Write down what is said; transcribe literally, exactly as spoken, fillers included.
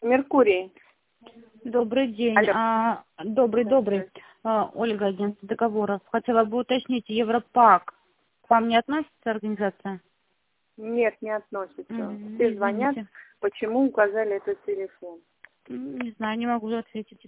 Меркурий. Добрый день. Алло. А, добрый, добрый. А, Ольга, агентство договоров. Хотела бы уточнить, Европак к вам не относится организация? Нет, не относится. М, Все звонят, Извините. почему указали этот телефон. М, Не знаю, не могу ответить.